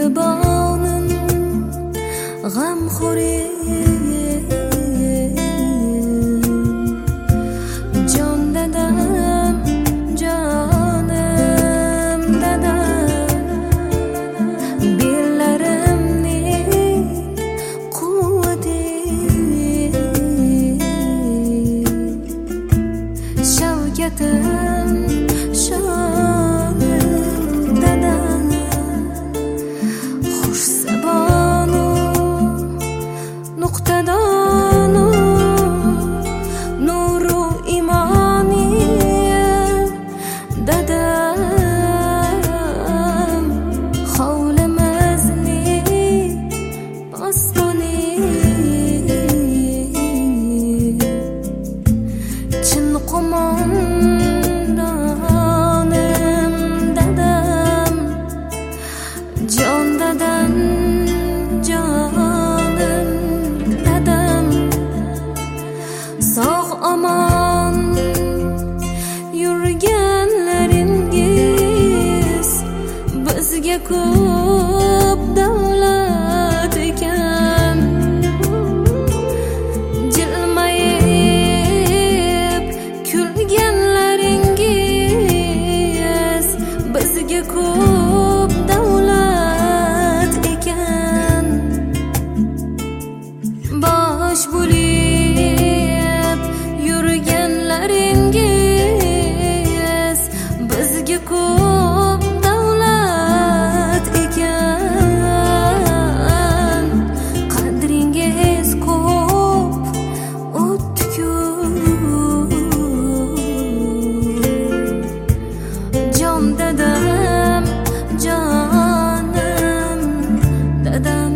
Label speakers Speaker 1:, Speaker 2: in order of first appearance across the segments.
Speaker 1: mehribonim g'amxo'rim jon dadam jonim dadam bellarimning quvvati shavkatim shonim dadam xushzabonu nuqtadonu nuru imoni dadam hovlimizning ostoni chin qo'mondonim dadam jon dadam jonim dadam sog' omon yurganlaringiz bizga ko'p davlat ekan jilmayib kulganlaringiz bizga ko'p davlat ekan bosh bo'lib yurganlaringiz bizga ko'p davlat ekan qadringiz ko'p o'tdi-ku jon dadam jonim dadam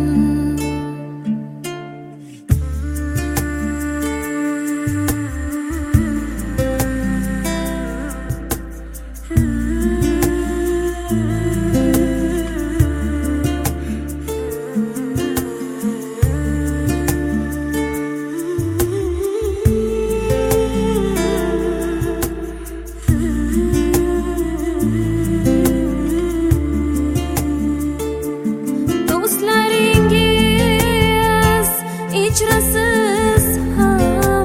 Speaker 1: do'stlaringiz ichrasiz ham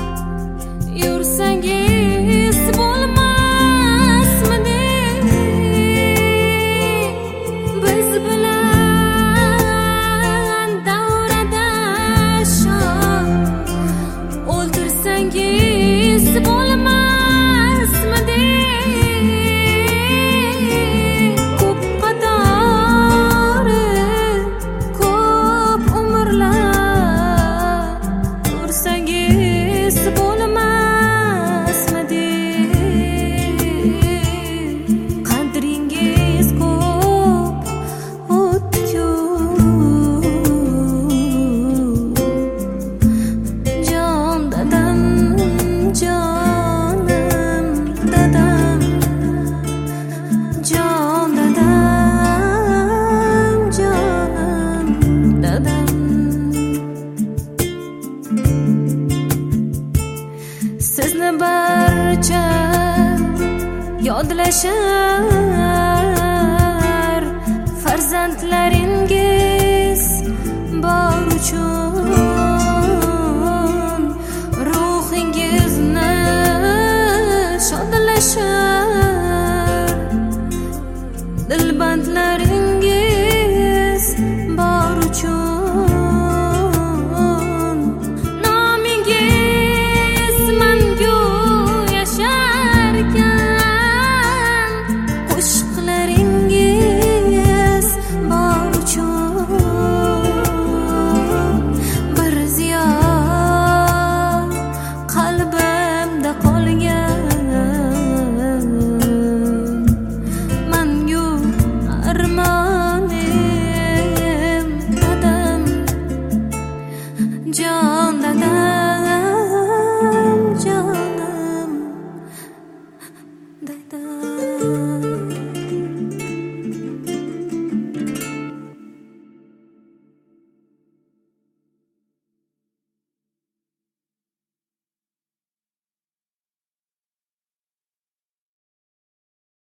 Speaker 1: yursangiz bo'lmasmidi biz bilan davradashib o'ldirsangiz bo'lmasmidi ko'p qatori ko'p umrlar ko'rsangiz bo'lmasmidi qadringiz ko'p o'tdi-ku jon dadam jonim dadam jon dadam jonim dadam sizni barcha yodlashar farzandlaring